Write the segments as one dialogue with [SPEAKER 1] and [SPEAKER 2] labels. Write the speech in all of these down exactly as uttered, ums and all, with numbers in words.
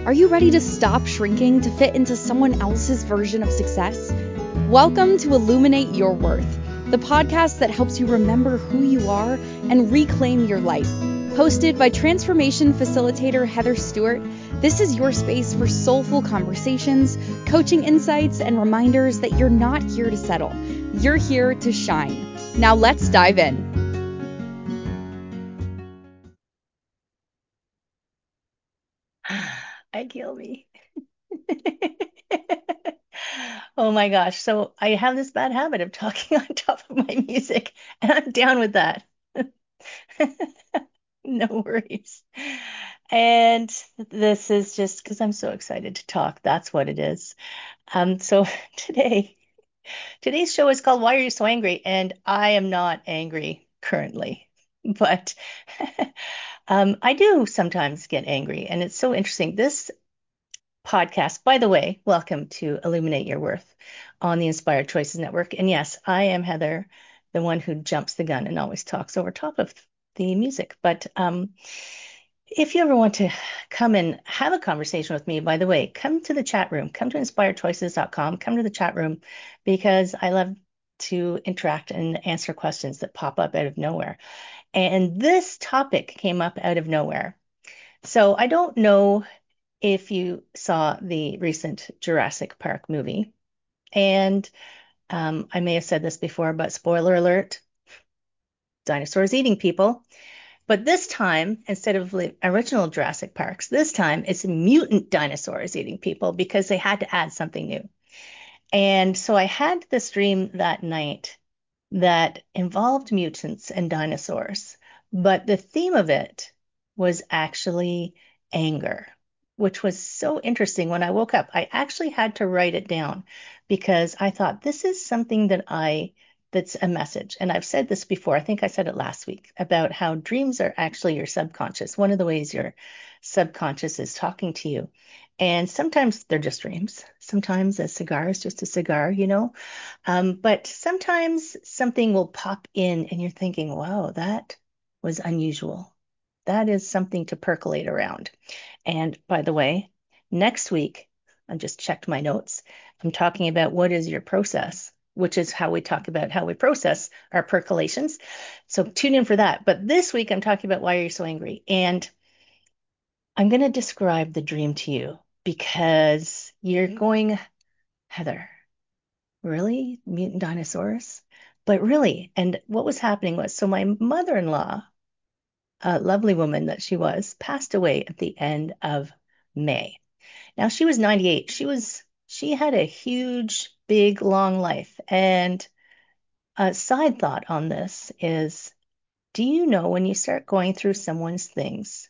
[SPEAKER 1] Are you ready to stop shrinking to fit into someone else's version of success? Welcome to Illuminate Your Worth, the podcast that helps you remember who you are and reclaim your life. Hosted by transformation facilitator Heather Stewart, this is your space for soulful conversations, coaching insights, and reminders that you're not here to settle. You're here to shine. Now let's dive in.
[SPEAKER 2] I kill me. Oh my gosh. So I have this bad habit of talking on top of my music, and I'm down with that. No worries. And this is just because I'm so excited to talk. That's what it is. Um, so today, today's show is called Why Are You So Angry? And I am not angry currently, but um, I do sometimes get angry, and it's so interesting. This podcast. By the way, welcome to Illuminate Your Worth on the Inspired Choices Network. And yes, I am Heather, the one who jumps the gun and always talks over top of the music. But um, if you ever want to come and have a conversation with me, by the way, come to the chat room, come to inspired choices dot com, come to the chat room because I love to interact and answer questions that pop up out of nowhere. And this topic came up out of nowhere. So I don't know if you saw the recent Jurassic Park movie. And um, I may have said this before, but spoiler alert, dinosaurs eating people. But this time, instead of the original Jurassic Parks, this time it's mutant dinosaurs eating people because they had to add something new. And so I had this dream that night that involved mutants and dinosaurs, but the theme of it was actually anger, which was so interesting. When I woke up, I actually had to write it down because I thought this is something that I that's a message. And I've said this before. I think I said it last week about how dreams are actually your subconscious. One of the ways your subconscious is talking to you. And sometimes they're just dreams. Sometimes a cigar is just a cigar, you know. Um, but sometimes something will pop in and you're thinking, wow, that was unusual. That is something to percolate around. And by the way, next week, I just checked my notes. I'm talking about what is your process, which is how we talk about how we process our percolations. So tune in for that. But this week, I'm talking about why are you so angry? And I'm going to describe the dream to you because you're going, Heather, really? Mutant dinosaurs? But really, and what was happening was, so my mother-in-law, a lovely woman that she was, passed away at the end of May. Now she was ninety-eight. She was she had a huge, big, long life. And a side thought on this is, do you know when you start going through someone's things,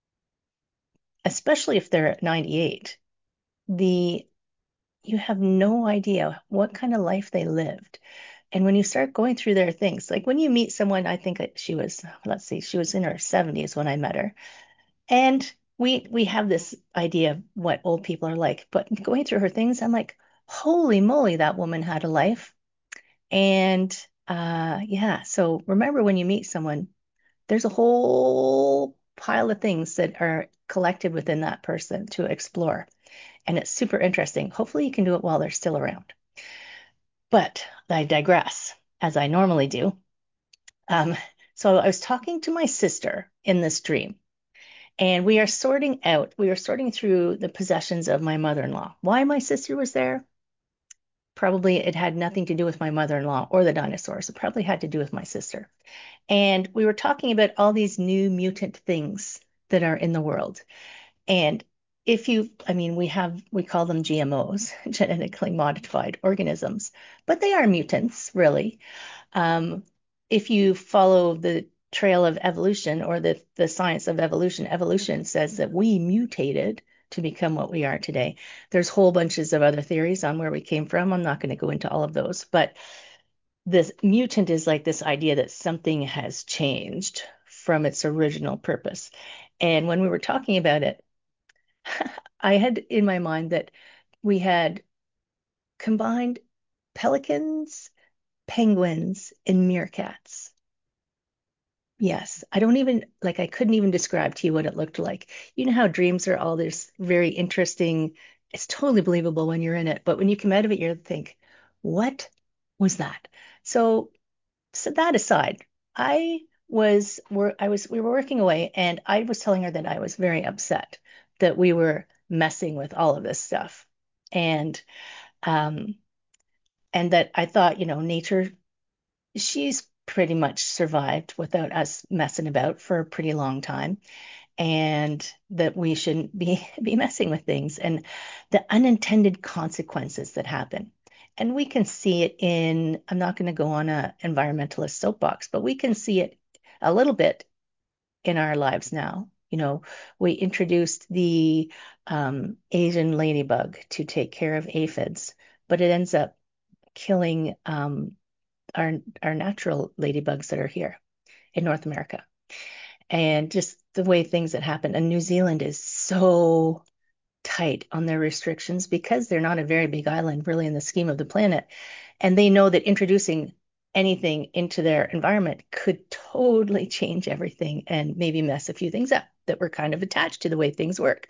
[SPEAKER 2] especially if they're at ninety-eight, the you have no idea what kind of life they lived. And when you start going through their things, like when you meet someone, I think she was, let's see, she was in her seventies when I met her. And we we have this idea of what old people are like. But going through her things, I'm like, holy moly, that woman had a life. And uh yeah, so remember when you meet someone, there's a whole pile of things that are collected within that person to explore. And it's super interesting. Hopefully you can do it while they're still around. But I digress, as I normally do. Um, so I was talking to my sister in this dream, and we are sorting out, we are sorting through the possessions of my mother-in-law. Why my sister was there? Probably it had nothing to do with my mother-in-law or the dinosaurs. It probably had to do with my sister. And we were talking about all these new mutant things that are in the world. And if you, I mean, we have, we call them G M Os, genetically modified organisms, but they are mutants, really. Um, if you follow the trail of evolution or the, the science of evolution, evolution says that we mutated to become what we are today. There's whole bunches of other theories on where we came from. I'm not going to go into all of those, but this mutant is like this idea that something has changed from its original purpose. And when we were talking about it, I had in my mind that we had combined pelicans, penguins, and meerkats. Yes. I don't even like I couldn't even describe to you what it looked like. You know how dreams are all this very interesting. It's totally believable when you're in it, but when you come out of it, you think, what was that? So, so that aside, I was wor I was we were working away and I was telling her that I was very upset that we were messing with all of this stuff. And um and that I thought, you know, nature she's pretty much survived without us messing about for a pretty long time, and that we shouldn't be be messing with things and the unintended consequences that happen. And we can see it in, I'm not going to go on a environmentalist soapbox, but we can see it a little bit in our lives now. You know, we introduced the um, Asian ladybug to take care of aphids, but it ends up killing um, our our natural ladybugs that are here in North America. And just the way things that happen. And New Zealand is so tight on their restrictions because they're not a very big island, really, in the scheme of the planet. And they know that introducing anything into their environment could totally change everything and maybe mess a few things up that were kind of attached to the way things work.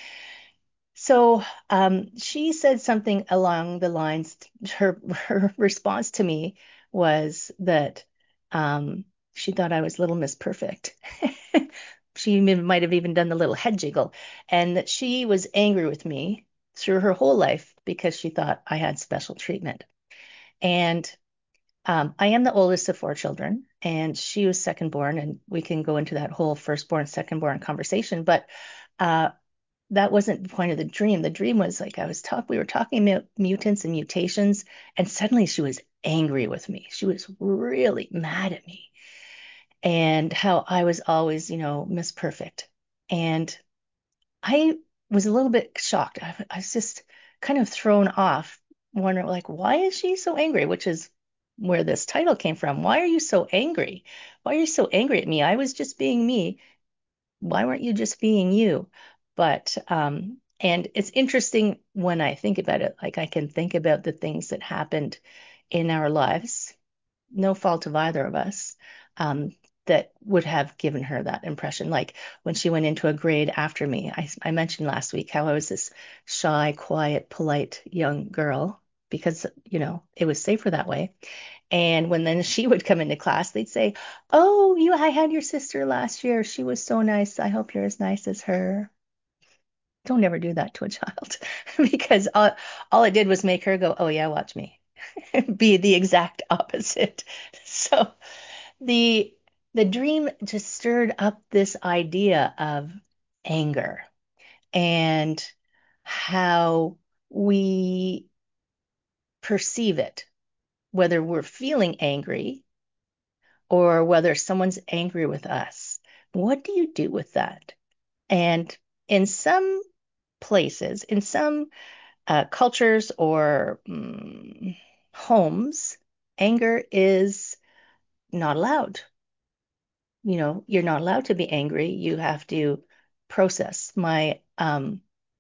[SPEAKER 2] So um, she said something along the lines, her her response to me was that um, she thought I was Little Miss Perfect. She might have even done the little head jiggle, and that she was angry with me through her whole life because she thought I had special treatment. And um, I am the oldest of four children, and she was second born, and we can go into that whole firstborn, secondborn conversation. But uh, that wasn't the point of the dream. The dream was like I was talk we were talking about mutants and mutations, and suddenly she was angry with me. She was really mad at me and how I was always, you know, Miss Perfect. And I was a little bit shocked. I, I was just kind of thrown off, wondering like, why is she so angry? Which is where this title came from. Why are you so angry? Why are you so angry at me? I was just being me. Why weren't you just being you? But um, and it's interesting when I think about it, like I can think about the things that happened in our lives, no fault of either of us, um, that would have given her that impression. Like when she went into a grade after me, I, I mentioned last week how I was this shy, quiet, polite young girl because, you know, it was safer that way. And when then she would come into class, they'd say, "Oh, you, I had your sister last year. She was so nice. I hope you're as nice as her." Don't ever do that to a child because all, all it did was make her go, "Oh, yeah, watch me." Be the exact opposite. So the the dream just stirred up this idea of anger and how we perceive it, whether we're feeling angry or whether someone's angry with us. What do you do with that? And in some places, in some uh, cultures or um, homes, anger is not allowed. You know, you're not allowed to be angry. You have to process. My um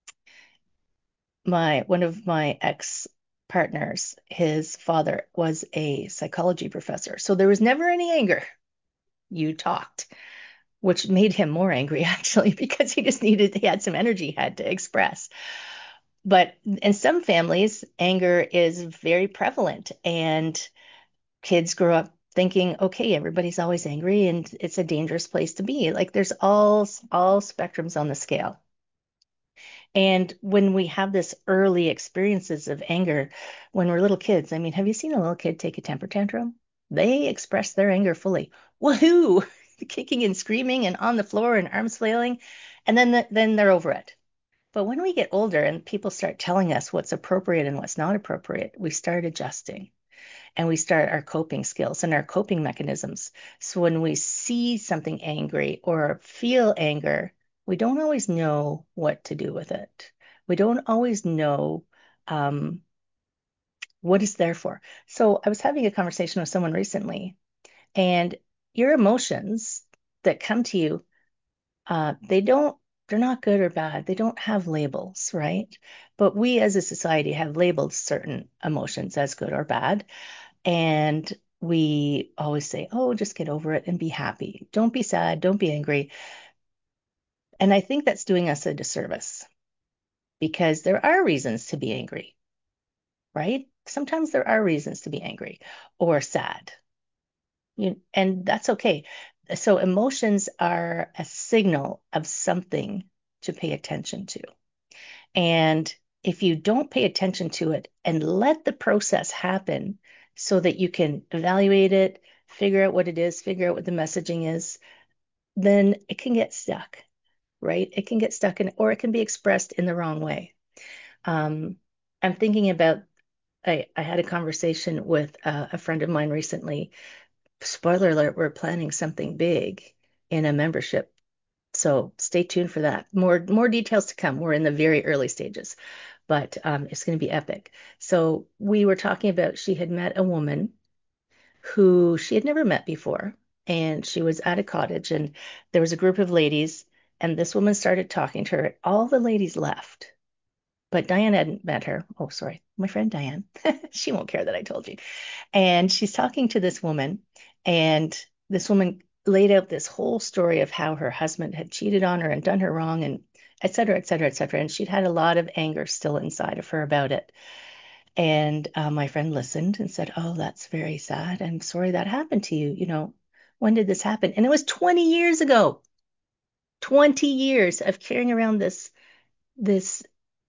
[SPEAKER 2] my one of my ex partners, his father was a psychology professor. So there was never any anger. You talked, which made him more angry actually because he just needed he had some energy he had to express. But in some families, anger is very prevalent and kids grow up thinking, okay, everybody's always angry and it's a dangerous place to be. Like there's all all spectrums on the scale. And when we have this early experiences of anger when we're little kids, I mean, have you seen a little kid take a temper tantrum? They express their anger fully. Woohoo! Kicking and screaming and on the floor and arms flailing, and then the, then they're over it. But when we get older and people start telling us what's appropriate and what's not appropriate, we start adjusting and we start our coping skills and our coping mechanisms. So when we see something angry or feel anger, we don't always know what to do with it. We don't always know um, what it's there for. So I was having a conversation with someone recently, and your emotions that come to you, uh, they don't, they're not good or bad. They don't have labels, right? But we as a society have labeled certain emotions as good or bad. And we always say, oh, just get over it and be happy. Don't be sad. Don't be angry. And I think that's doing us a disservice because there are reasons to be angry, right? Sometimes there are reasons to be angry or sad, you, and that's okay. So emotions are a signal of something to pay attention to. And if you don't pay attention to it and let the process happen so that you can evaluate it, figure out what it is, figure out what the messaging is, then it can get stuck, right? It can get stuck in, or it can be expressed in the wrong way. Um, I'm thinking about, I, I had a conversation with uh, a friend of mine recently. Spoiler alert, we're planning something big in a membership. So stay tuned for that. More more details to come. We're in the very early stages, but um, it's going to be epic. So we were talking about she had met a woman who she had never met before, and she was at a cottage, and there was a group of ladies, and this woman started talking to her. All the ladies left, but Diane hadn't met her. Oh, sorry, my friend Diane. She won't care that I told you. And she's talking to this woman, and this woman laid out this whole story of how her husband had cheated on her and done her wrong, and et cetera, et cetera, et cetera. And she'd had a lot of anger still inside of her about it. And uh, my friend listened and said, oh, that's very sad. I'm sorry that happened to you. You know, when did this happen? And it was twenty years ago. twenty years of carrying around this this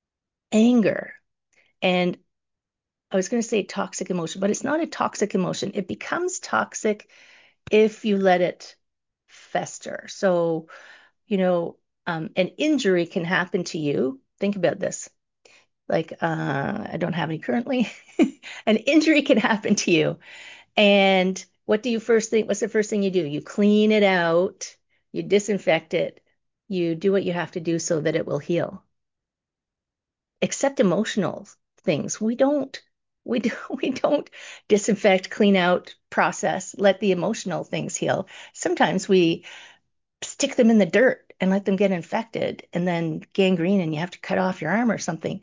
[SPEAKER 2] anger. And I was going to say toxic emotion, but it's not a toxic emotion. It becomes toxic if you let it fester. So, you know, um, an injury can happen to you. Think about this. Like, uh, I don't have any currently. An injury can happen to you. And what do you first think? What's the first thing you do? You clean it out, you disinfect it, you do what you have to do so that it will heal. Except emotional things. We don't we do, we don't disinfect, clean out, process, let the emotional things heal. Sometimes we stick them in the dirt and let them get infected and then gangrene and you have to cut off your arm or something.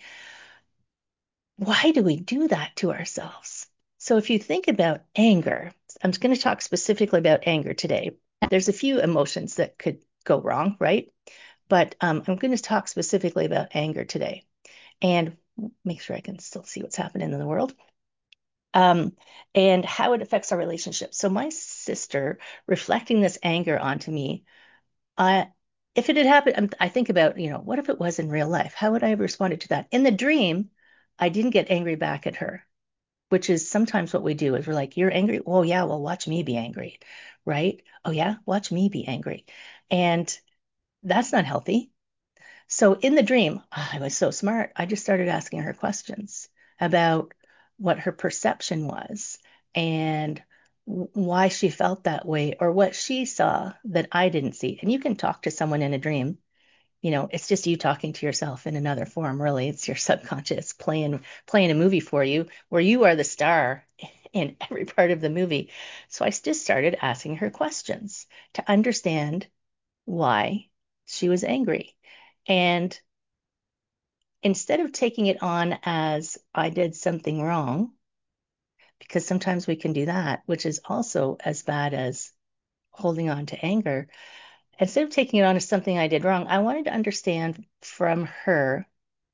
[SPEAKER 2] Why do we do that to ourselves? So if you think about anger, I'm going to talk specifically about anger today. There's a few emotions that could go wrong, right? But um, I'm going to talk specifically about anger today and make sure I can still see what's happening in the world. Um, and how it affects our relationship. So my sister reflecting this anger onto me, I if it had happened, I'm- I think about, you know, what if it was in real life? How would I have responded to that? In the dream, I didn't get angry back at her, which is sometimes what we do is we're like, you're angry. Oh yeah, well, watch me be angry, right? Oh yeah, watch me be angry. And that's not healthy. So in the dream, oh, I was so smart. I just started asking her questions about what her perception was and w- why she felt that way or what she saw that I didn't see. And you can talk to someone in a dream. You know, it's just you talking to yourself in another form, really. It's your subconscious playing playing a movie for you where you are the star in every part of the movie. So I just started asking her questions to understand why she was angry. And instead of taking it on as I did something wrong, because sometimes we can do that, which is also as bad as holding on to anger, instead of taking it on as something I did wrong, I wanted to understand from her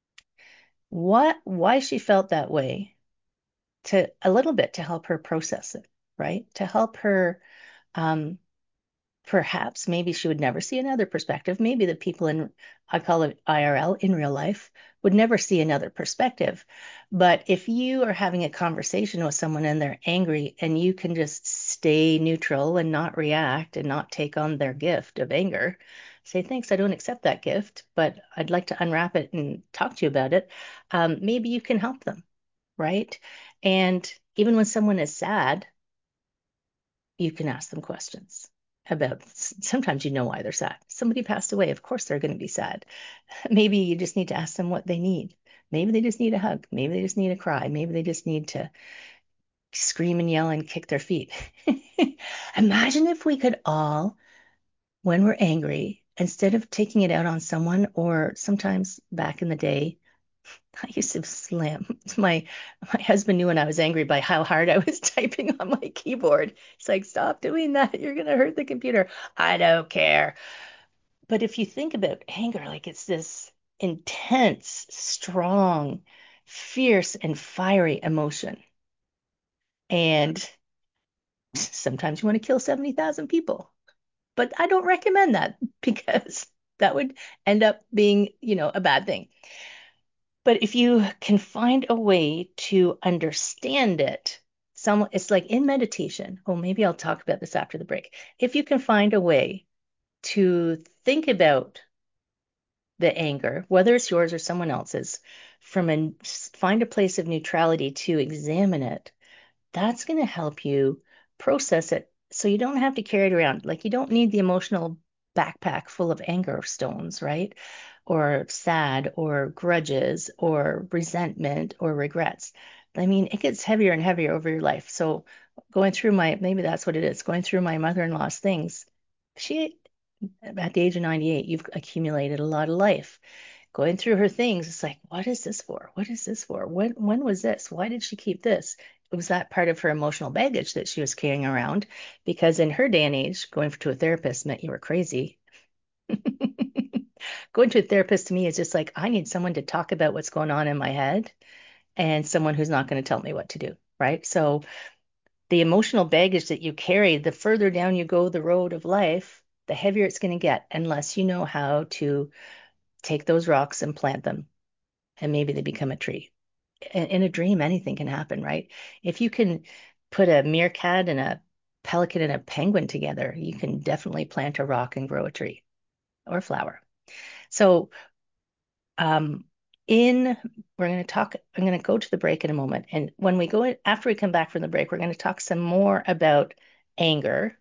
[SPEAKER 2] what why she felt that way to a little bit to help her process it, right? To help her um, perhaps maybe she would never see another perspective. Maybe the people in, I call it I R L, in real life, would never see another perspective. But if you are having a conversation with someone and they're angry and you can just stay neutral and not react and not take on their gift of anger, say, thanks, I don't accept that gift, but I'd like to unwrap it and talk to you about it. Um, maybe you can help them, right? And even when someone is sad, you can ask them questions about sometimes you know why they're sad. Somebody passed away, of course they're going to be sad. Maybe you just need to ask them what they need. Maybe they just need a hug. Maybe they just need a cry. Maybe they just need to scream and yell and kick their feet. Imagine if we could all, when we're angry, instead of taking it out on someone, or sometimes back in the day, I used to slam my my husband knew when I was angry by how hard I was typing on my keyboard. It's like, stop doing that. You're gonna hurt the computer. I don't care. But if you think about anger, like it's this intense, strong, fierce, and fiery emotion. And sometimes you want to kill seventy thousand people. But I don't recommend that because that would end up being, you know, a bad thing. But if you can find a way to understand it, some it's like in meditation. Oh, maybe I'll talk about this after the break. If you can find a way to think about the anger, whether it's yours or someone else's, from a find a place of neutrality to examine it, that's going to help you process it so you don't have to carry it around. Like you don't need the emotional backpack full of anger stones, right? Or sad or grudges or resentment or regrets. I mean, it gets heavier and heavier over your life. So going through my, maybe that's what it is, going through my mother-in-law's things, she, at the age of ninety-eight, you've accumulated a lot of life going through her things. It's like, what is this for? What is this for? When when was this? Why did she keep this? It was that part of her emotional baggage that she was carrying around because in her day and age, going to a therapist meant you were crazy. Going to a therapist to me is just like, I need someone to talk about what's going on in my head and someone who's not going to tell me what to do, right? So the emotional baggage that you carry, the further down you go the road of life, the heavier it's going to get unless you know how to take those rocks and plant them and maybe they become a tree. In, in a dream, anything can happen, right? If you can put a meerkat and a pelican and a penguin together, you can definitely plant a rock and grow a tree or a flower. So, um, in we're going to talk, I'm going to go to the break in a moment. And when we go in, after we come back from the break, we're going to talk some more about anger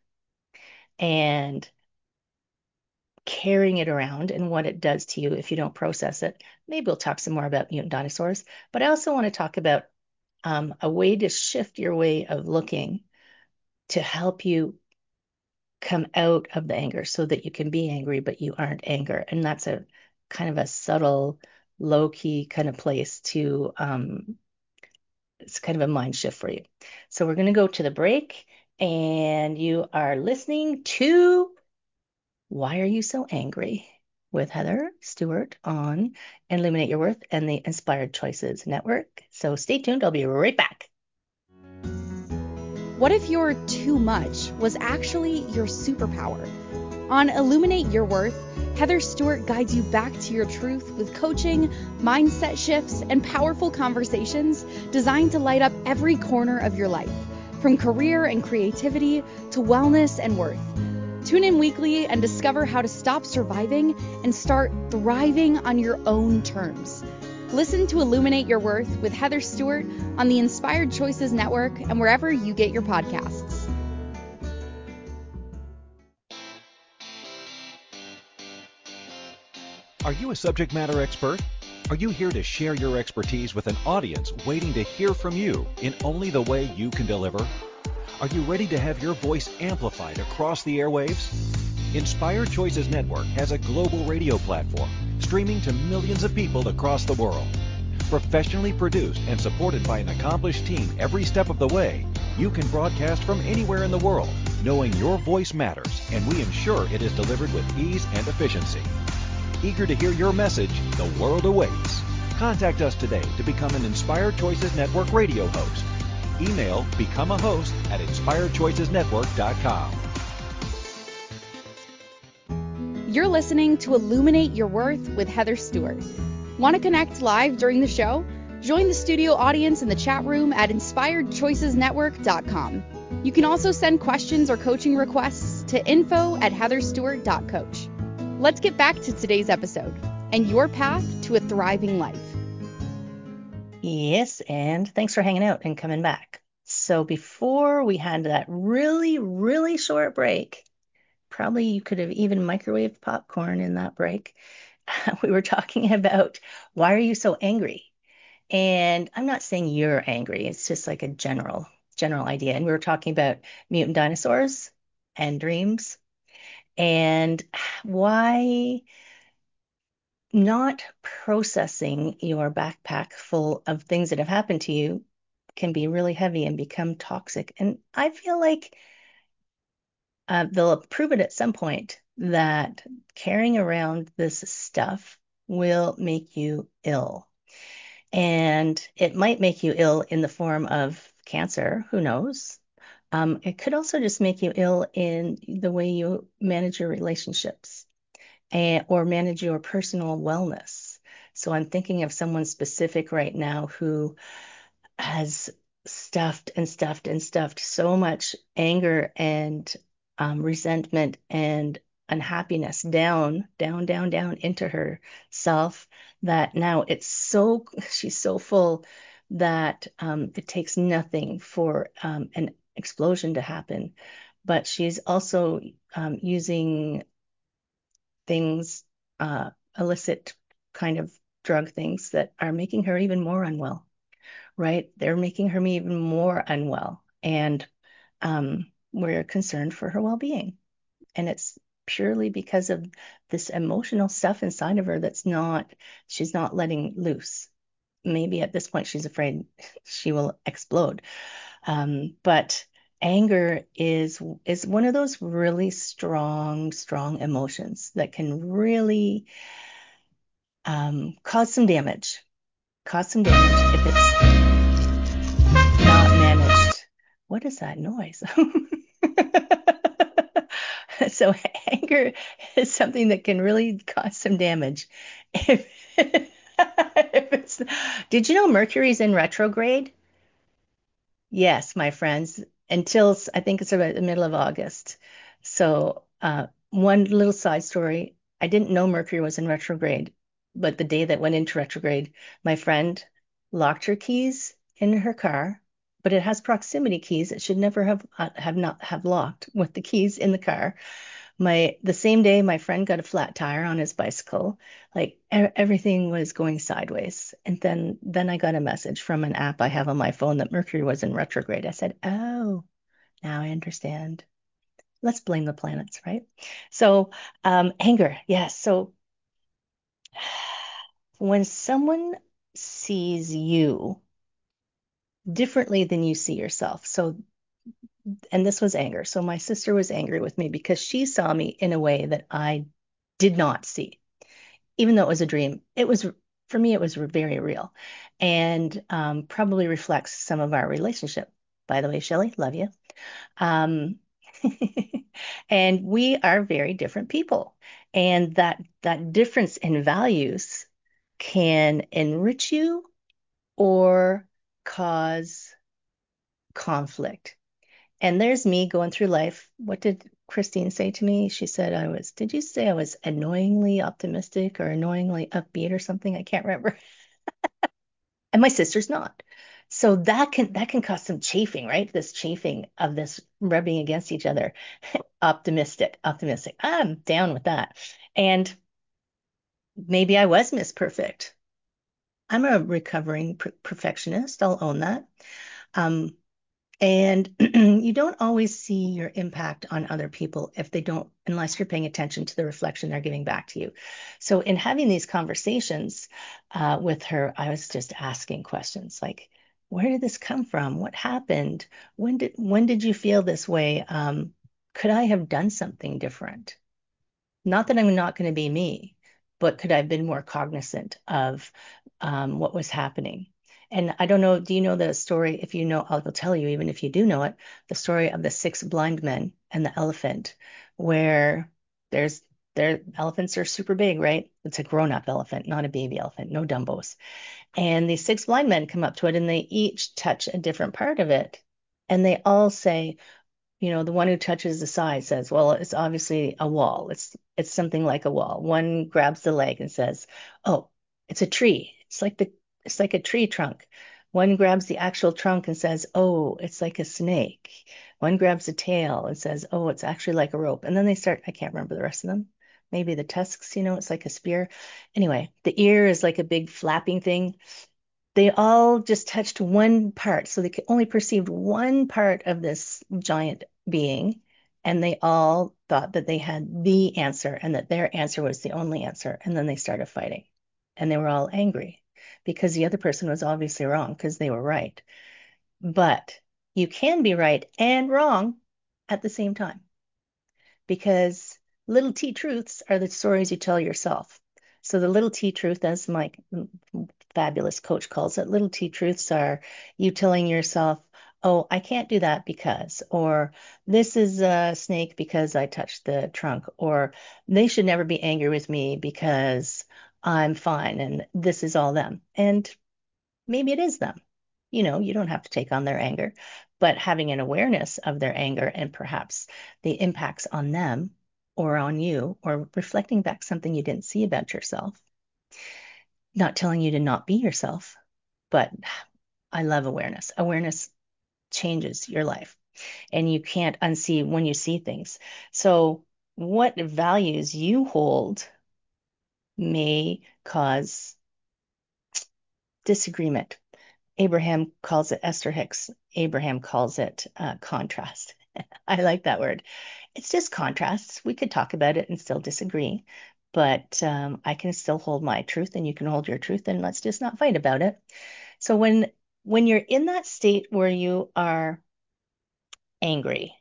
[SPEAKER 2] and carrying it around and what it does to you if you don't process it. Maybe we'll talk some more about mutant dinosaurs, but I also want to talk about um, a way to shift your way of looking to help you come out of the anger so that you can be angry, but you aren't anger. And that's a kind of a subtle, low key kind of place to, um, it's kind of a mind shift for you. So we're going to go to the break, and you are listening to Why Are You So Angry with Heather Stewart on Illuminate Your Worth and the Inspired Choices Network. So stay tuned. I'll be right back.
[SPEAKER 1] What if your too much was actually your superpower? On Illuminate Your Worth, Heather Stewart guides you back to your truth with coaching, mindset shifts, and powerful conversations designed to light up every corner of your life, from career and creativity to wellness and worth. Tune in weekly and discover how to stop surviving and start thriving on your own terms. Listen to Illuminate Your Worth with Heather Stewart on the Inspired Choices Network and wherever you get your podcasts.
[SPEAKER 3] Are you a subject matter expert? Are you here to share your expertise with an audience waiting to hear from you in only the way you can deliver? Are you ready to have your voice amplified across the airwaves? Inspired Choices Network has a global radio platform streaming to millions of people across the world. Professionally produced and supported by an accomplished team every step of the way, you can broadcast from anywhere in the world, knowing your voice matters, and we ensure it is delivered with ease and efficiency. Eager to hear your message, the world awaits. Contact us today to become an Inspired Choices Network radio host. Email become a host at inspired choices network dot com.
[SPEAKER 1] You're listening to Illuminate Your Worth with Heather Stewart. Want to connect live during the show? Join the studio audience in the chat room at inspired choices network dot com. You can also send questions or coaching requests to info at heather stewart dot coach. Let's get back to today's episode and your path to a thriving life.
[SPEAKER 2] Yes, and thanks for hanging out and coming back. So before we had that really, really short break, probably you could have even microwaved popcorn in that break. We were talking about why are you so angry? And I'm not saying you're angry. It's just like a general, general idea. And we were talking about mutant dinosaurs and dreams and why not processing your backpack full of things that have happened to you can be really heavy and become toxic. And I feel like uh, they'll prove it at some point that carrying around this stuff will make you ill. And it might make you ill in the form of cancer, who knows? Um, it could also just make you ill in the way you manage your relationships and, or manage your personal wellness. So I'm thinking of someone specific right now who has stuffed and stuffed and stuffed so much anger and um, resentment and unhappiness down, down, down, down into herself that now it's so, she's so full that um, it takes nothing for um, an explosion to happen. But she's also um, using things, uh, illicit kind of drug things that are making her even more unwell, right? They're making her even more unwell. And um, we're concerned for her well-being. And it's purely because of this emotional stuff inside of her that's not, she's not letting loose. Maybe at this point she's afraid she will explode. Um, but anger is is one of those really strong, strong emotions that can really um, cause some damage. Cause some damage if it's not managed. What is that noise? So anger is something that can really cause some damage. If, if it's, did you know Mercury's in retrograde? Yes, my friends, until s- I think it's about the middle of August. So, uh, one little side story. I didn't know Mercury was in retrograde, but the day that went into retrograde, my friend locked her keys in her car, but it has proximity keys. It should never have uh, have not have locked with the keys in the car. My the same day my friend got a flat tire on his bicycle. Like e- everything was going sideways. And then then I got a message from an app I have on my phone that Mercury was in retrograde. I said, "Oh, now I understand. Let's blame the planets, right?" So, um, anger, yes. So when someone sees you differently than you see yourself, so and this was anger. So my sister was angry with me because she saw me in a way that I did not see. Even though it was a dream, it was for me, it was very real and um, probably reflects some of our relationship. By the way, Shelley, love you. Um, and we are very different people. And that that difference in values can enrich you or cause conflict. And there's me going through life. What did Christine say to me? She said I was, did you say I was annoyingly optimistic or annoyingly upbeat or something? I can't remember. And my sister's not. So that can that can cause some chafing, right? This chafing of this rubbing against each other. Optimistic, optimistic. I'm down with that. And maybe I was Miss Perfect. I'm a recovering per perfectionist. I'll own that. Um, And you don't always see your impact on other people if they don't, unless you're paying attention to the reflection they're giving back to you. So, in having these conversations uh, with her, I was just asking questions like, "Where did this come from? What happened? When did when did you feel this way? Um, could I have done something different?" Not that I'm not going to be me, but could I have been more cognizant of um, what was happening? And I don't know, do you know the story? If you know, I'll tell you, even if you do know it, the story of the six blind men and the elephant, where there's their elephants are super big, right? It's a grown-up elephant, not a baby elephant, no Dumbos. And these six blind men come up to it and they each touch a different part of it. And they all say, you know, the one who touches the side says, well, it's obviously a wall. It's it's something like a wall. One grabs the leg and says, oh, it's a tree. It's like the it's like a tree trunk. One grabs the actual trunk and says, oh, it's like a snake. One grabs the tail and says, oh, it's actually like a rope. And then they start, I can't remember the rest of them. Maybe the tusks, you know, it's like a spear. Anyway, the ear is like a big flapping thing. They all just touched one part, so they only perceived one part of this giant being, And they all thought that they had the answer and that their answer was the only answer. And then they started fighting. And they were all angry because the other person was obviously wrong because they were right. But you can be right and wrong at the same time because little T truths are the stories you tell yourself. So the little T truth, as my fabulous coach calls it, little T truths are you telling yourself, oh, I can't do that because, or this is a snake because I touched the trunk, or they should never be angry with me because I'm fine and this is all them. And maybe it is them. You know, you don't have to take on their anger, but having an awareness of their anger and perhaps the impacts on them or on you, or reflecting back something you didn't see about yourself, not telling you to not be yourself, but I love awareness. Awareness changes your life and you can't unsee when you see things. So, what values you hold may cause disagreement. Abraham calls it Esther Hicks. Abraham calls it uh, contrast. I like that word. It's just contrasts. We could talk about it and still disagree, but um, I can still hold my truth and you can hold your truth, and let's just not fight about it. So when when you're in that state where you are angry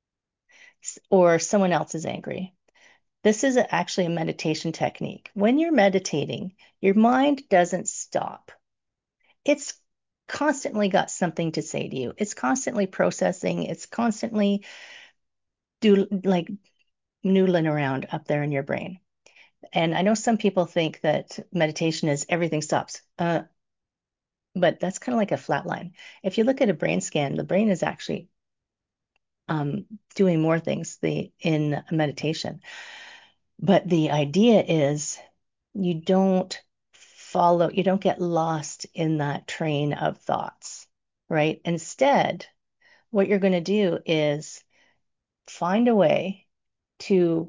[SPEAKER 2] or someone else is angry, this is actually a meditation technique. When you're meditating, your mind doesn't stop. It's constantly got something to say to you. It's constantly processing. It's constantly do like noodling around up there in your brain. And I know some people think that meditation is everything stops, uh, but that's kind of like a flat line. If you look at a brain scan, the brain is actually um, doing more things the, in meditation. But the idea is you don't follow, you don't get lost in that train of thoughts, right? Instead, what you're going to do is find a way to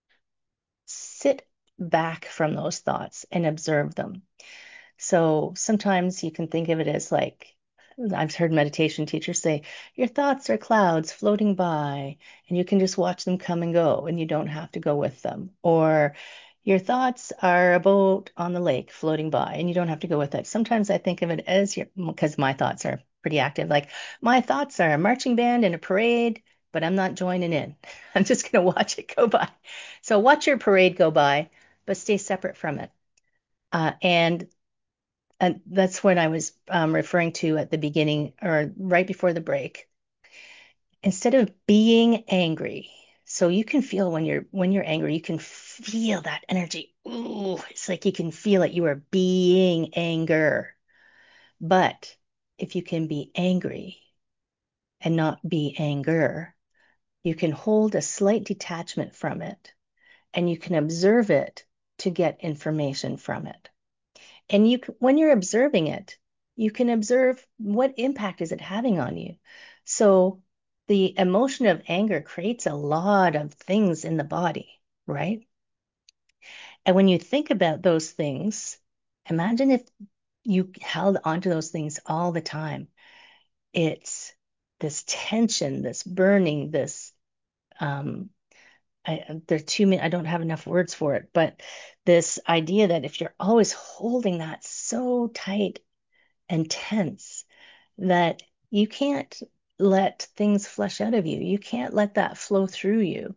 [SPEAKER 2] sit back from those thoughts and observe them. So sometimes you can think of it as like, I've heard meditation teachers say, your thoughts are clouds floating by, and you can just watch them come and go, and you don't have to go with them. Or your thoughts are a boat on the lake floating by, and you don't have to go with it. Sometimes I think of it as your, because my thoughts are pretty active, like my thoughts are a marching band in a parade, but I'm not joining in. I'm just going to watch it go by. So watch your parade go by, but stay separate from it. Uh, and and that's what I was um, referring to at the beginning or right before the break. Instead of being angry, so you can feel when you're when you're angry, you can feel that energy. Ooh, it's like you can feel it. You are being anger. But if you can be angry and not be anger, you can hold a slight detachment from it and you can observe it to get information from it. And you, when you're observing it, you can observe what impact is it having on you. So the emotion of anger creates a lot of things in the body, right? And when you think about those things, imagine if you held onto those things all the time. It's this tension, this burning, this um, I, there are too many, I don't have enough words for it, but this idea that if you're always holding that so tight and tense that you can't let things flush out of you. You can't let that flow through you.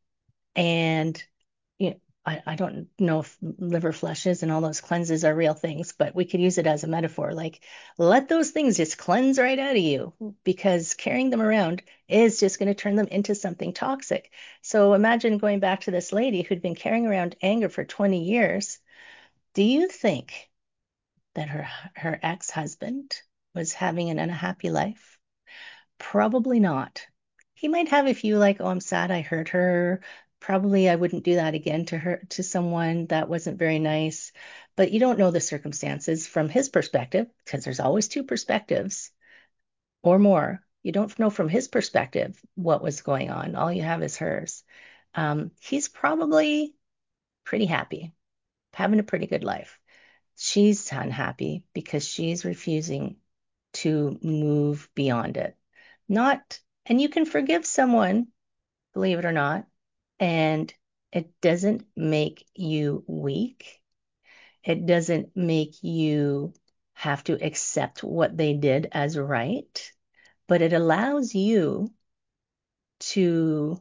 [SPEAKER 2] And you know, I, I don't know if liver flushes and all those cleanses are real things, but we could use it as a metaphor. Like, let those things just cleanse right out of you because carrying them around is just going to turn them into something toxic. So imagine going back to this lady who'd been carrying around anger for twenty years. Do you think that her her ex-husband was having an unhappy life? Probably not. He might have a few like, oh, I'm sad I hurt her. Probably I wouldn't do that again to her to someone that wasn't very nice. But you don't know the circumstances from his perspective, because there's always two perspectives or more. You don't know from his perspective what was going on. All you have is hers. Um, he's probably pretty happy, having a pretty good life. She's unhappy because she's refusing to move beyond it. Not, and you can forgive someone believe it or not. And it doesn't make you weak. It doesn't make you have to accept what they did as right, but it allows you to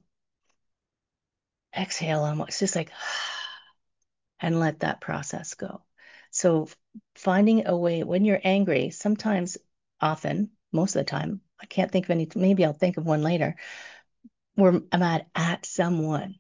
[SPEAKER 2] exhale almost, just like, and let that process go. So finding a way when you're angry, sometimes, often, most of the time, I can't think of any, maybe I'll think of one later, where I'm at at someone.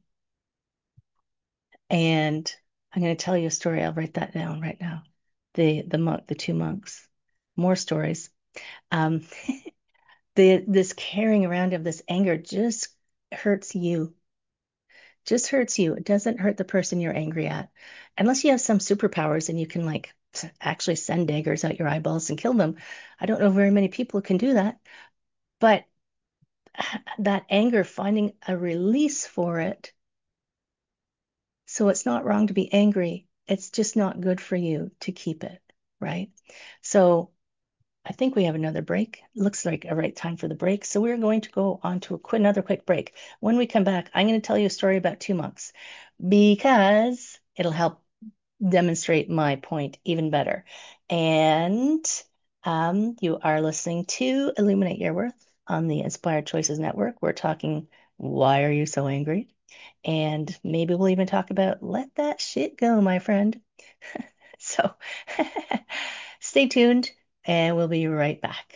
[SPEAKER 2] And I'm going to tell you a story. I'll write that down right now. The the monk, the two monks, more stories. Um, the this carrying around of this anger just hurts you. Just hurts you. It doesn't hurt the person you're angry at, unless you have some superpowers and you can like actually send daggers out your eyeballs and kill them. I don't know very many people who can do that, but that anger, finding a release for it. So it's not wrong to be angry. It's just not good for you to keep it, right? So I think we have another break. Looks like a right time for the break. So we're going to go on to a quick, another quick break. When we come back, I'm going to tell you a story about two monks because it'll help demonstrate my point even better. And um, you are listening to Illuminate Your Worth on the Inspired Choices Network. We're talking, why are you so angry? And maybe we'll even talk about let that shit go, my friend. So stay tuned and we'll be right back.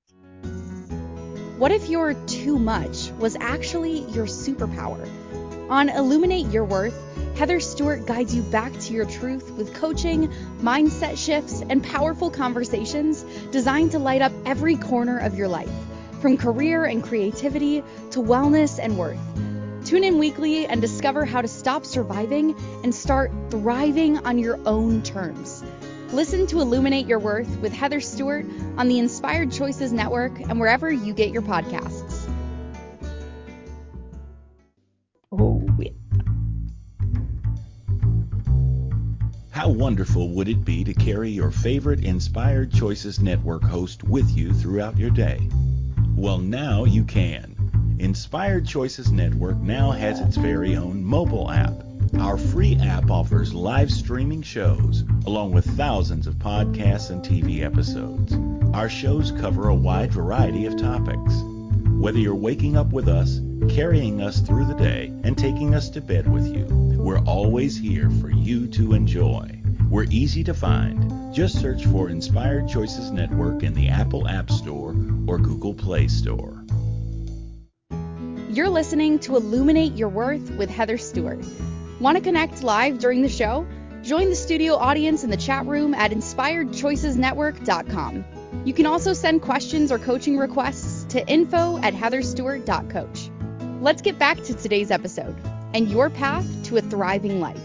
[SPEAKER 1] What if your too much was actually your superpower? On Illuminate Your Worth, Heather Stewart guides you back to your truth with coaching, mindset shifts, and powerful conversations designed to light up every corner of your life, from career and creativity to wellness and worth. Tune in weekly and discover how to stop surviving and start thriving on your own terms. Listen to Illuminate Your Worth with Heather Stewart on the Inspired Choices Network and wherever you get your podcasts.
[SPEAKER 2] Oh, yeah.
[SPEAKER 3] How wonderful would it be to carry your favorite Inspired Choices Network host with you throughout your day? Well, now you can. Inspired Choices Network now has its very own mobile app. Our free app offers live streaming shows, along with thousands of podcasts and T V episodes. Our shows cover a wide variety of topics. Whether you're waking up with us, carrying us through the day, and taking us to bed with you, we're always here for you to enjoy. We're easy to find. Just search for Inspired Choices Network in the Apple App Store or Google Play Store.
[SPEAKER 1] You're listening to Illuminate Your Worth with Heather Stewart. Want to connect live during the show? Join the studio audience in the chat room at inspired choices network dot com. You can also send questions or coaching requests to info at heather stewart dot coach. Let's get back to today's episode and your path to a thriving life.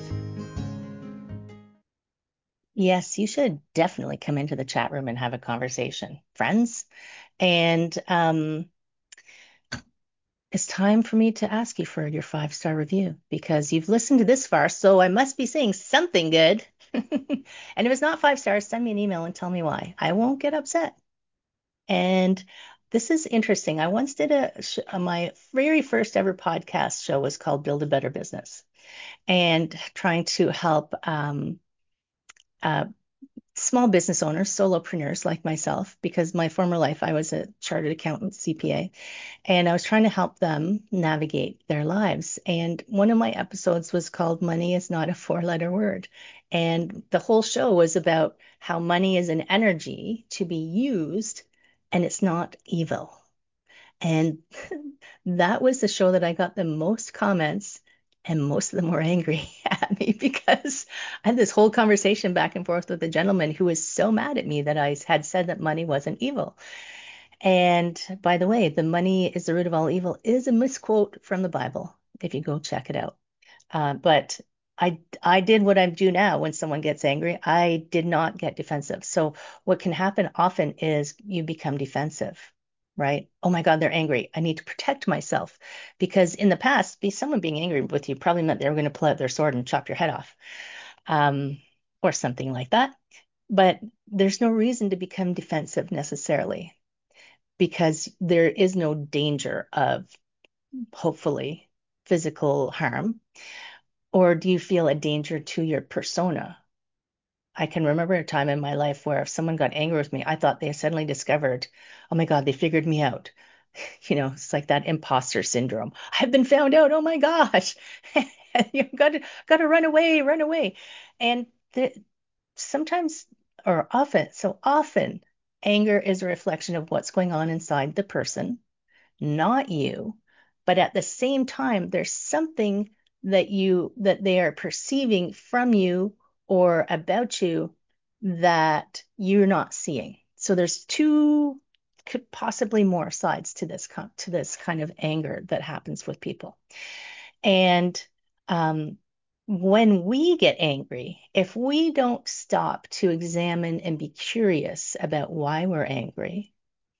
[SPEAKER 2] Yes, you should definitely come into the chat room and have a conversation, friends. And um, it's time for me to ask you for your five-star review because you've listened to this far, so I must be saying something good. And if it's not five stars, send me an email and tell me why. I won't get upset. And this is interesting. I once did a, sh- uh, my very first ever podcast show was called Build a Better Business, and trying to help um, uh, small business owners, solopreneurs like myself, because my former life, I was a chartered accountant, C P A, and I was trying to help them navigate their lives. And one of my episodes was called Money is Not a Four-Letter Word. And the whole show was about how money is an energy to be used and it's not evil. And that was the show that I got the most comments, and most of them were angry at me because I had this whole conversation back and forth with a gentleman who was so mad at me that I had said that money wasn't evil. And by the way, the money is the root of all evil is a misquote from the Bible, if you go check it out. Uh, but I I did what I do now when someone gets angry. I did not get defensive. So what can happen often is you become defensive, right? Oh my God, they're angry. I need to protect myself because in the past, be someone being angry with you probably meant they were going to pull out their sword and chop your head off, um, or something like that. But there's no reason to become defensive necessarily because there is no danger of, hopefully, physical harm, or do you feel a danger to your persona? I can remember a time in my life where if someone got angry with me, I thought they suddenly discovered, oh my God, they figured me out. You know, it's like that imposter syndrome. I've been found out. Oh my gosh. You've got to got to run away, run away. And the, sometimes, or often, so often, anger is a reflection of what's going on inside the person, not you. But at the same time, there's something that you that they are perceiving from you or about you that you're not seeing. So there's two, could possibly more sides to this to this kind of anger that happens with people. And um, when we get angry, if we don't stop to examine and be curious about why we're angry,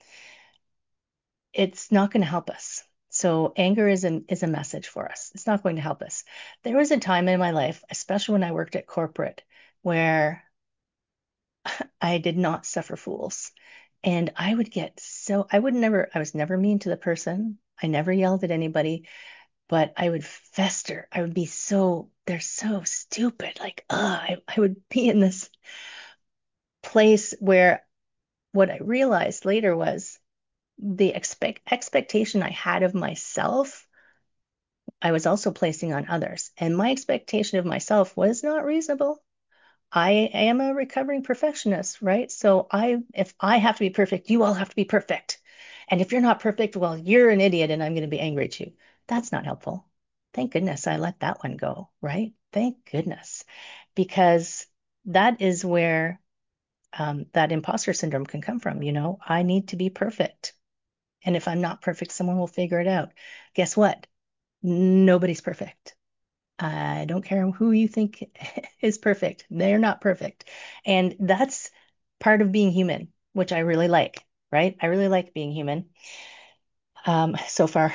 [SPEAKER 2] it's not going to help us. So anger is a, is a message for us. It's not going to help us. There was a time in my life, especially when I worked at corporate, where I did not suffer fools. And I would get so, I would never, I was never mean to the person. I never yelled at anybody, but I would fester. I would be so, they're so stupid. Like, ah, I, I would be in this place where what I realized later was the expect expectation I had of myself, I was also placing on others. And my expectation of myself was not reasonable. I am a recovering perfectionist, right? So I, if I have to be perfect, you all have to be perfect. And if you're not perfect, well, you're an idiot and I'm going to be angry at you. That's not helpful. Thank goodness I let that one go, right? Thank goodness. Because that is where um, that imposter syndrome can come from. You know, I need to be perfect. And if I'm not perfect, someone will figure it out. Guess what? Nobody's perfect. I don't care who you think is perfect. They're not perfect. And that's part of being human, which I really like, right? I really like being human um, so far.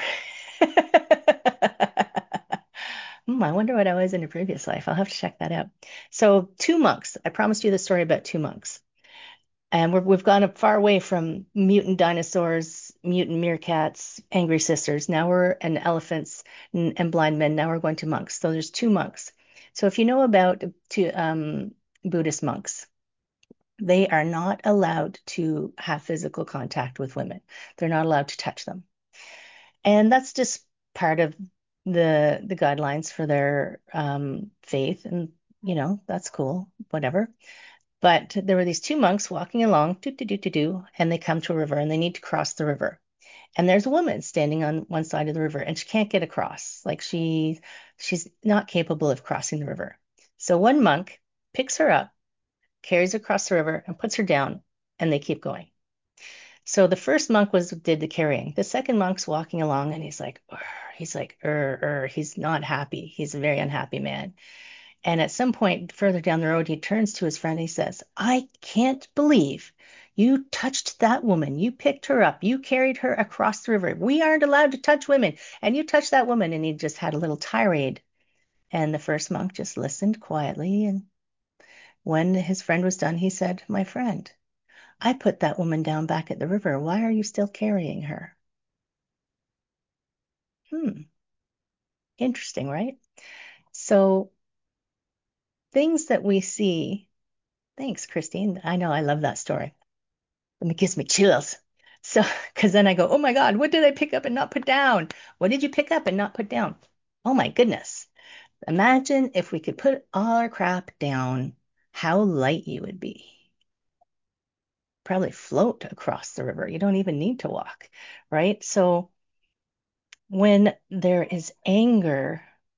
[SPEAKER 2] Hmm, I wonder what I was in a previous life. I'll have to check that out. So, two monks. I promised you the story about two monks. And we're, we've gone far away from mutant dinosaurs, mutant meerkats, angry sisters. Now we're and elephants and, and blind men. Now we're going to monks. So there's two monks. So if you know about to, um, Buddhist monks, they are not allowed to have physical contact with women. They're not allowed to touch them. And that's just part of the the guidelines for their um, faith. And, you know, that's cool, whatever. But there were these two monks walking along, do, do, do, do, do, and they come to a river and they need to cross the river. And there's a woman standing on one side of the river and she can't get across. Like she she's not capable of crossing the river. So one monk picks her up, carries her across the river and puts her down, and they keep going. So the first monk was did the carrying. The second monk's walking along and he's like, "Urgh," he's like, er, er, he's not happy. He's a very unhappy man. And at some point further down the road, he turns to his friend and he says, I can't believe you touched that woman. You picked her up. You carried her across the river. We aren't allowed to touch women. And you touched that woman. And he just had a little tirade. And the first monk just listened quietly. And when his friend was done, he said, my friend, I put that woman down back at the river. Why are you still carrying her? Hmm. Interesting, right? So things that we see. Thanks, Christine. I know I love that story. It gives me chills. So, because then I go, oh my God, what did I pick up and not put down? What did you pick up and not put down? Oh my goodness. Imagine if we could put all our crap down, how light you would be. Probably float across the river. You don't even need to walk, right? So, when there is anger,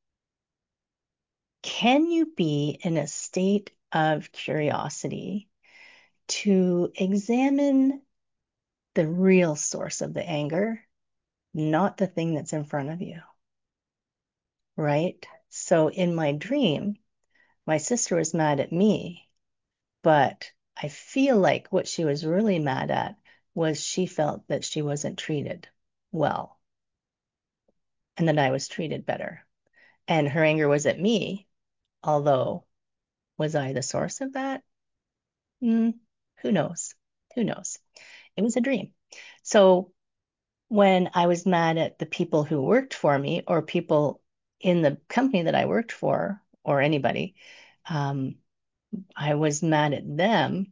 [SPEAKER 2] can you be in a state of curiosity to examine the real source of the anger, not the thing that's in front of you, right? So in my dream, my sister was mad at me, but I feel like what she was really mad at was she felt that she wasn't treated well and that I was treated better. And her anger was at me, although was I the source of that? Mm, who knows? Who knows? It was a dream. So when I was mad at the people who worked for me or people in the company that I worked for, or anybody, um, I was mad at them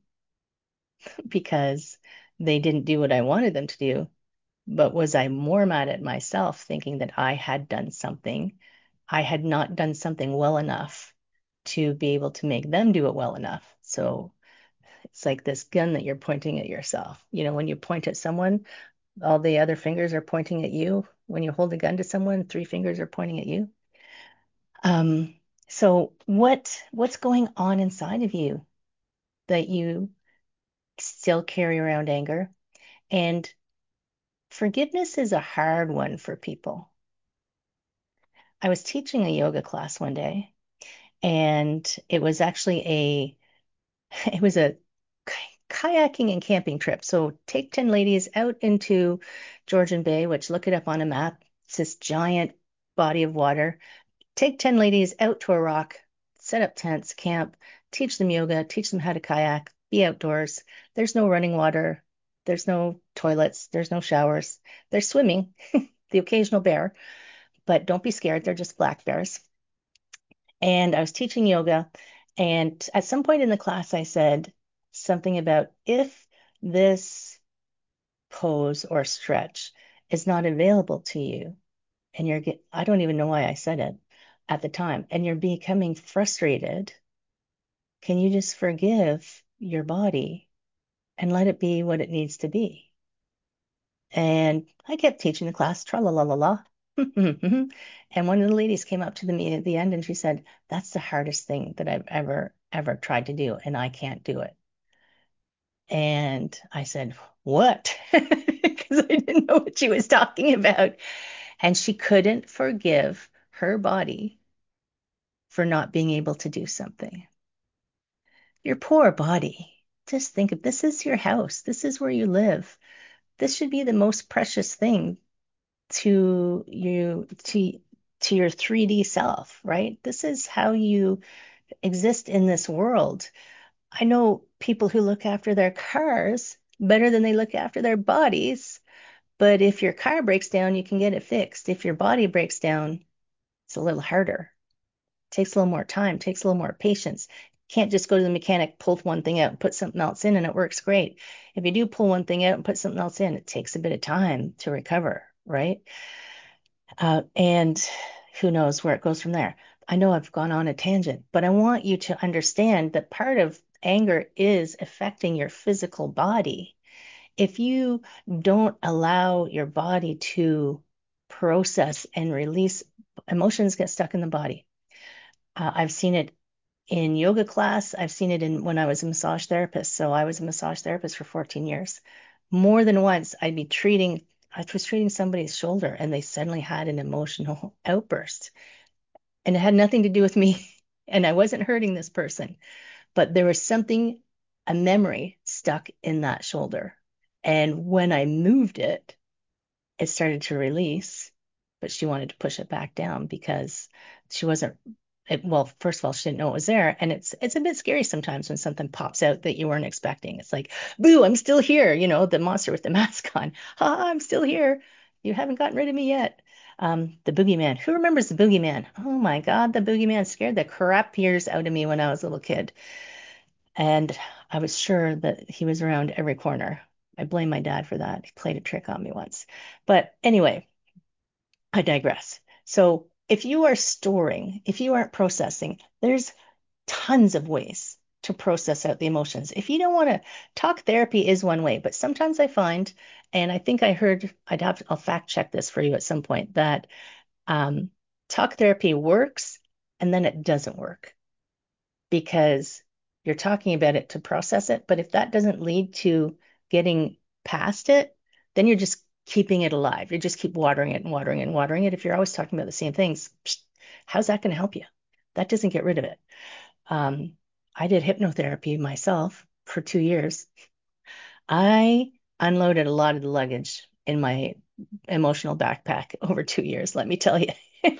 [SPEAKER 2] because they didn't do what I wanted them to do. But was I more mad at myself thinking that I had done something? I had not done something well enough to be able to make them do it well enough. So it's like this gun that you're pointing at yourself. You know, when you point at someone, all the other fingers are pointing at you. When you hold a gun to someone, three fingers are pointing at you. Um, so what what's going on inside of you that you still carry around anger? And forgiveness is a hard one for people. I was teaching a yoga class one day, and it was actually a it was a kayaking and camping trip. So take ten ladies out into Georgian Bay, which look it up on a map. It's this giant body of water. Take ten ladies out to a rock, set up tents, camp, teach them yoga, teach them how to kayak, be outdoors. There's no running water. There's no toilets. There's no showers. There's swimming, the occasional bear, but don't be scared. They're just black bears. And I was teaching yoga. And at some point in the class, I said something about if this pose or stretch is not available to you, and you're get, I don't even know why I said it at the time, and you're becoming frustrated, can you just forgive your body and let it be what it needs to be? And I kept teaching the class, tra la la la la. And one of the ladies came up to me at the end and she said, "That's the hardest thing that I've ever, ever tried to do, and I can't do it." And I said, "What?" Because I didn't know what she was talking about. And she couldn't forgive her body for not being able to do something. Your poor body. Just think of this is your house. This is where you live. This should be the most precious thing to you to to your three D self, right? This is how you exist in this world. I know people who look after their cars better than they look after their bodies, but if your car breaks down, you can get it fixed. If your body breaks down, it's a little harder. Takes a little more time, takes a little more patience. Can't just go to the mechanic, pull one thing out, and put something else in, and it works great. If you do pull one thing out and put something else in, it takes a bit of time to recover, right? Uh, and who knows where it goes from there. I know I've gone on a tangent, but I want you to understand that part of anger is affecting your physical body. If you don't allow your body to process and release, emotions get stuck in the body. Uh, I've seen it in yoga class. I've seen it in when I was a massage therapist. So I was a massage therapist for fourteen years. More than once, I'd be treating, I was treating somebody's shoulder and they suddenly had an emotional outburst. And it had nothing to do with me. And I wasn't hurting this person, but there was something, a memory stuck in that shoulder. And when I moved it, it started to release, but she wanted to push it back down because she wasn't it, well, first of all, she didn't know it was there. And it's it's a bit scary sometimes when something pops out that you weren't expecting. It's like, boo, I'm still here, you know, the monster with the mask on. Ha, I'm still here. You haven't gotten rid of me yet. Um, the boogeyman. Who remembers the boogeyman? Oh my God, the boogeyman scared the crap years out of me when I was a little kid. And I was sure that he was around every corner. I blame my dad for that. He played a trick on me once. But anyway, I digress. So if you are storing, if you aren't processing, there's tons of ways to process out the emotions. If you don't want to, talk therapy is one way, but sometimes I find, and I think I heard, I'd have, I'll fact check this for you at some point, that um, talk therapy works and then it doesn't work because you're talking about it to process it. But if that doesn't lead to getting past it, then you're just keeping it alive. You just keep watering it and watering it and watering it. If you're always talking about the same things, how's that going to help you? That doesn't get rid of it. Um, I did hypnotherapy myself for two years. I unloaded a lot of the luggage in my emotional backpack over two years, let me tell you.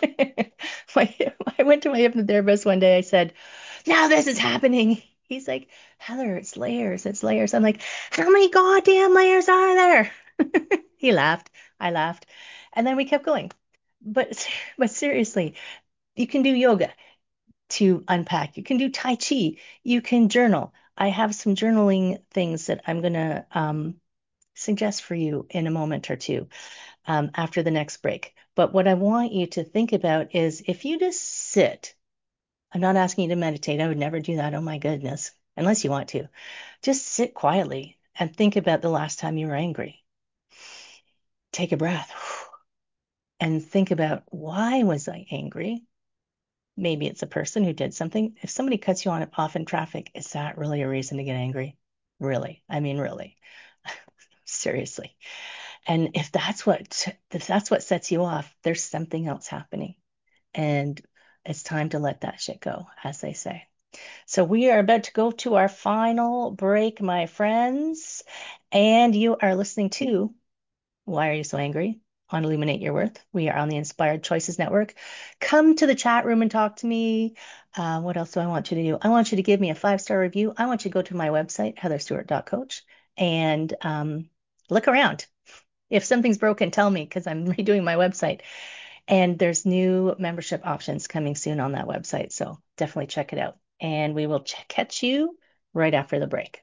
[SPEAKER 2] my, I went to my hypnotherapist one day. I said, now this is happening. He's like, Heather, it's layers, it's layers. I'm like, how many goddamn layers are there? He laughed. I laughed. And then we kept going. but but seriously, you can do yoga to unpack. You can do Tai Chi. You can journal. I have some journaling things that I'm going to um, suggest for you in a moment or two um, after the next break. But what I want you to think about is if you just sit, I'm not asking you to meditate. I would never do that. Oh my goodness. Unless you want to. Just sit quietly and think about the last time you were angry. Take a breath and think about, why was I angry? Maybe it's a person who did something. If somebody cuts you on off in traffic, is that really a reason to get angry? Really? I mean, really. Seriously. And if that's what if that's what sets you off, there's something else happening. And it's time to let that shit go, as they say. So we are about to go to our final break, my friends. And you are listening to Why Are You So Angry? On Illuminate Your Worth. We are on the Inspired Choices Network. Come to the chat room and talk to me. Uh, what else do I want you to do? I want you to give me a five-star review. I want you to go to my website, heather stewart dot coach, and um, look around. If something's broken, tell me, because I'm redoing my website. And there's new membership options coming soon on that website. So definitely check it out. And we will ch- catch you right after the break.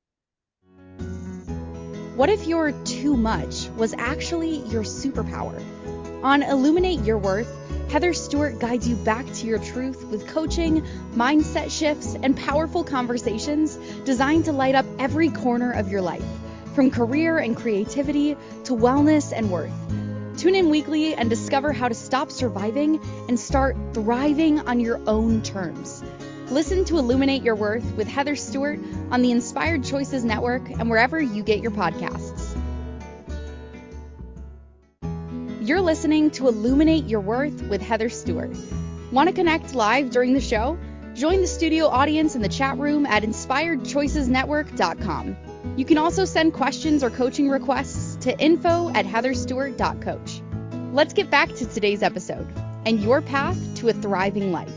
[SPEAKER 1] What if your too much was actually your superpower? On Illuminate Your Worth, Heather Stewart guides you back to your truth with coaching, mindset shifts, and powerful conversations designed to light up every corner of your life, from career and creativity to wellness and worth. Tune in weekly and discover how to stop surviving and start thriving on your own terms. Listen to Illuminate Your Worth with Heather Stewart on the Inspired Choices Network and wherever you get your podcasts. You're listening to Illuminate Your Worth with Heather Stewart. Want to connect live during the show? Join the studio audience in the chat room at inspired choices network dot com. You can also send questions or coaching requests to info at heather stewart dot coach. Let's get back to today's episode and your path to a thriving life.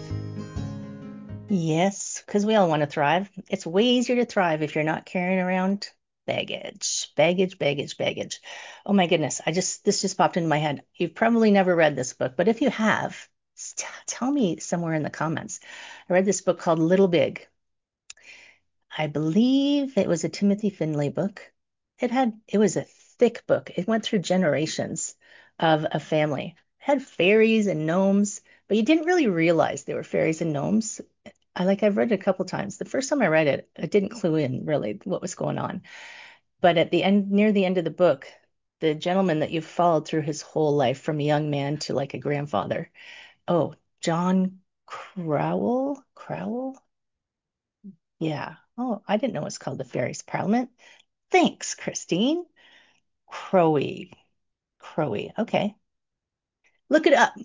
[SPEAKER 2] Yes, because we all want to thrive. It's way easier to thrive if you're not carrying around baggage, baggage, baggage, baggage. Oh my goodness. I just, this just popped into my head. You've probably never read this book, but if you have, t- tell me somewhere in the comments. I read this book called Little Big. I believe it was a Timothy Finley book. It had, it was a thick book. It went through generations of a family. It had fairies and gnomes, but you didn't really realize they were fairies and gnomes. I like I've read it a couple times. The first time I read it, I didn't clue in really what was going on. But at the end, near the end of the book, the gentleman that you've followed through his whole life, from a young man to like a grandfather. Oh, John Crowell? Crowell? Yeah. Oh, I didn't know it's called the Fairies Parliament. Thanks, Christine. Crowy. Crowy. Okay. Look it up.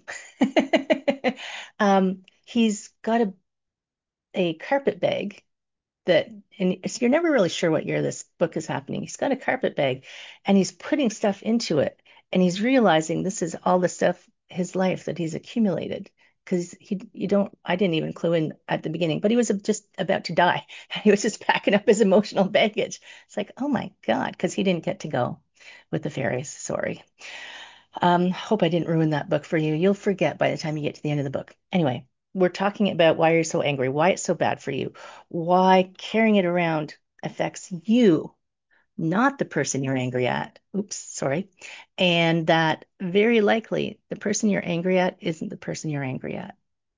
[SPEAKER 2] um, he's got a, a carpet bag that, and so you're never really sure what year this book is happening. He's got a carpet bag and he's putting stuff into it, and he's realizing this is all the stuff, his life that he's accumulated. Because he, you don't, I didn't even clue in at the beginning, but he was just about to die. He was just packing up his emotional baggage. It's like, oh my God, because he didn't get to go with the fairies. Sorry. Um, hope I didn't ruin that book for you. You'll forget by the time you get to the end of the book. Anyway, we're talking about why you're so angry, why it's so bad for you, why carrying it around affects you, not the person you're angry at. Oops, sorry. And that very likely the person you're angry at isn't the person you're angry at.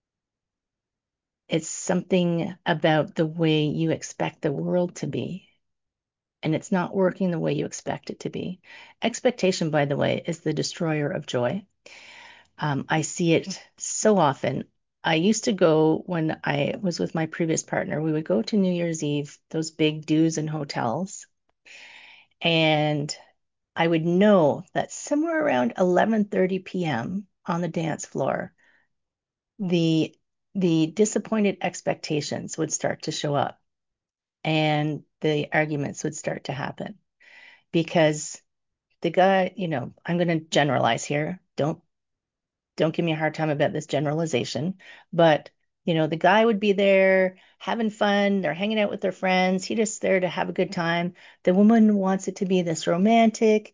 [SPEAKER 2] It's something about the way you expect the world to be, and it's not working the way you expect it to be. Expectation, by the way, is the destroyer of joy. Um, I see it so often. I used to go when I was with my previous partner. We would go to New Year's Eve, those big dues and hotels, and I would know that somewhere around eleven thirty p m on the dance floor, the the disappointed expectations would start to show up, and the arguments would start to happen because the guy, you know, I'm going to generalize here. Don't don't give me a hard time about this generalization, but you know, the guy would be there having fun, they're hanging out with their friends, he just there to have a good time. The woman wants it to be this romantic,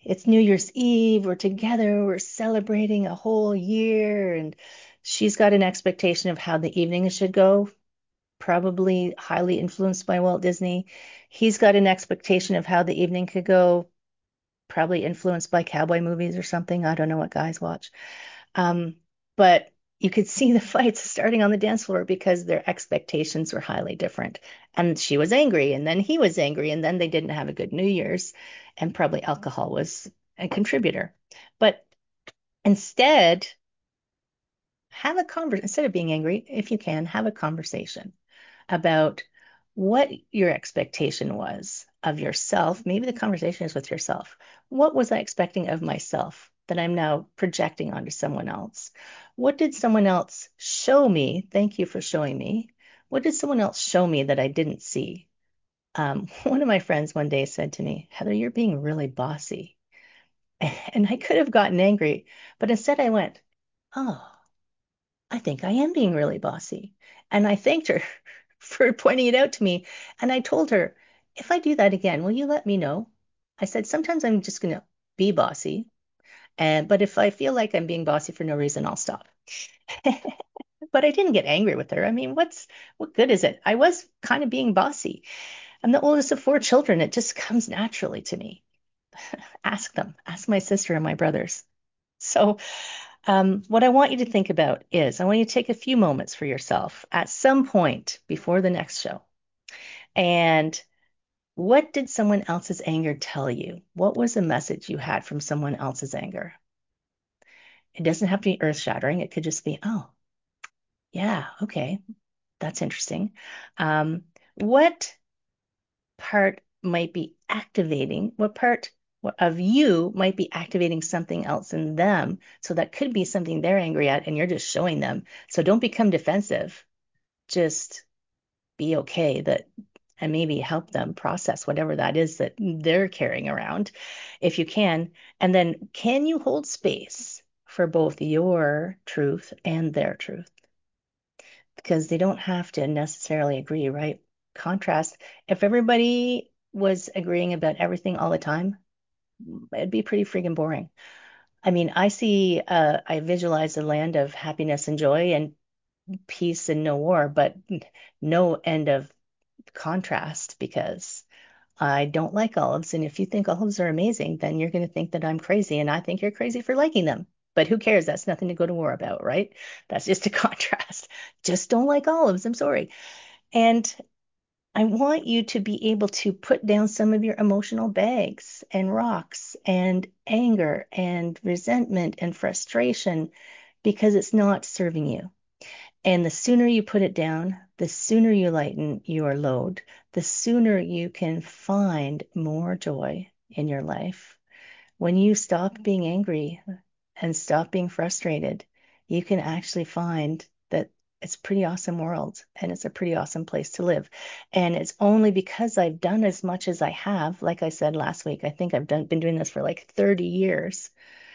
[SPEAKER 2] it's New Year's Eve. We're together. We're celebrating a whole year. And she's got an expectation of how the evening should go, probably highly influenced by Walt Disney. He's got an expectation of how the evening could go, probably influenced by cowboy movies or something. I don't know what guys watch. Um, but you could see the fights starting on the dance floor because their expectations were highly different. And she was angry, and then he was angry, and then they didn't have a good New Year's, and probably alcohol was a contributor. But instead, have a conversation. Instead of being angry, if you can, have a conversation about what your expectation was of yourself. Maybe the conversation is with yourself. What was I expecting of myself that I'm now projecting onto someone else? What did someone else show me? Thank you for showing me. What did someone else show me that I didn't see? Um, one of my friends one day said to me, Heather, you're being really bossy. And I could have gotten angry, but instead I went, oh, I think I am being really bossy. And I thanked her for pointing it out to me. And I told her, if I do that again, will you let me know? I said, sometimes I'm just going to be bossy. And, but if I feel like I'm being bossy for no reason, I'll stop. But I didn't get angry with her. I mean, what's what good is it? I was kind of being bossy. I'm the oldest of four children. It just comes naturally to me. Ask them. Ask my sister and my brothers. So um, what I want you to think about is I want you to take a few moments for yourself at some point before the next show. And what did someone else's anger tell you? What was the message you had from someone else's anger? It doesn't have to be earth-shattering. It could just be, oh, yeah, okay, that's interesting. Um, what part might be activating? What part of you might be activating something else in them? So that could be something they're angry at, and you're just showing them. So don't become defensive. Just be okay that, and maybe help them process whatever that is that they're carrying around, if you can. And then, can you hold space for both your truth and their truth? Because they don't have to necessarily agree, right? Contrast. If everybody was agreeing about everything all the time, it'd be pretty freaking boring. I mean, I see, uh, I visualize a land of happiness and joy and peace and no war, but no end of contrast because I don't like olives. And if you think olives are amazing, then you're going to think that I'm crazy. And I think you're crazy for liking them. But who cares? That's nothing to go to war about, right? That's just a contrast. Just don't like olives. I'm sorry. And I want you to be able to put down some of your emotional bags and rocks and anger and resentment and frustration because it's not serving you. And the sooner you put it down, the sooner you lighten your load, the sooner you can find more joy in your life. When you stop being angry and stop being frustrated, you can actually find that it's a pretty awesome world and it's a pretty awesome place to live. And it's only because I've done as much as I have, like I said last week, I think I've done, been doing this for like thirty years.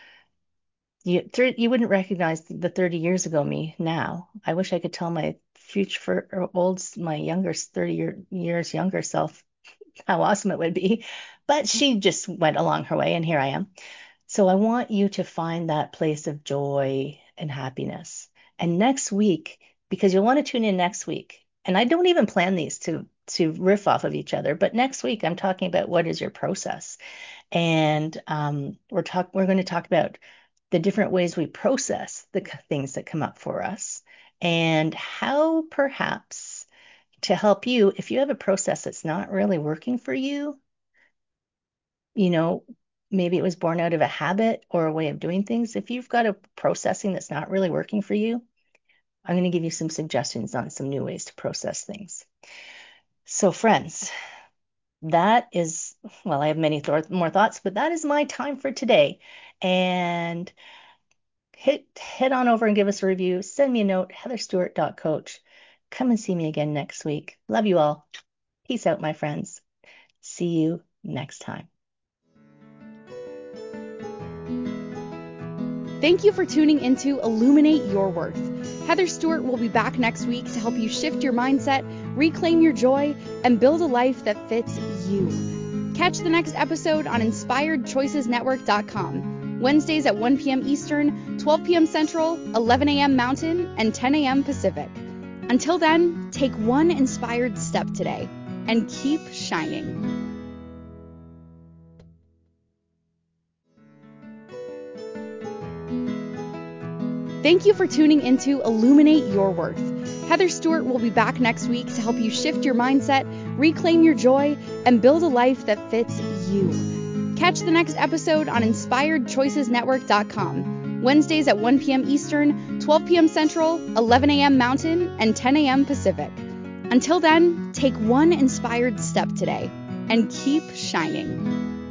[SPEAKER 2] You, you wouldn't recognize the thirty years ago me now. I wish I could tell my future old, my younger, thirty year, years younger self how awesome it would be. But she just went along her way, and here I am. So I want you to find that place of joy and happiness. And next week, because you'll want to tune in next week, and I don't even plan these to to riff off of each other, but next week I'm talking about what is your process. And um, we're talk we're going to talk about the different ways we process the things that come up for us and how perhaps to help you, if you have a process that's not really working for you, you know, maybe it was born out of a habit or a way of doing things. If you've got a processing that's not really working for you, I'm going to give you some suggestions on some new ways to process things. So friends, that is, well, I have many th- more thoughts, but that is my time for today. And hit head on over and give us a review. Send me a note, heather stewart dot coach. Come and see me again next week. Love you all. Peace out, my friends. See you next time.
[SPEAKER 1] Thank you for tuning into Illuminate Your Worth. Heather Stewart will be back next week to help you shift your mindset, reclaim your joy, and build a life that fits you. Catch the next episode on inspired choices network dot com, Wednesdays at one p.m. Eastern, twelve p.m. Central, eleven a.m. Mountain, and ten a.m. Pacific. Until then, take one inspired step today and keep shining. Thank you for tuning into Illuminate Your Worth. Heather Stewart will be back next week to help you shift your mindset, reclaim your joy, and build a life that fits you. Catch the next episode on inspired choices network dot com, Wednesdays at one p.m. Eastern, twelve p.m. Central, eleven a.m. Mountain, and ten a.m. Pacific. Until then, take one inspired step today and keep shining.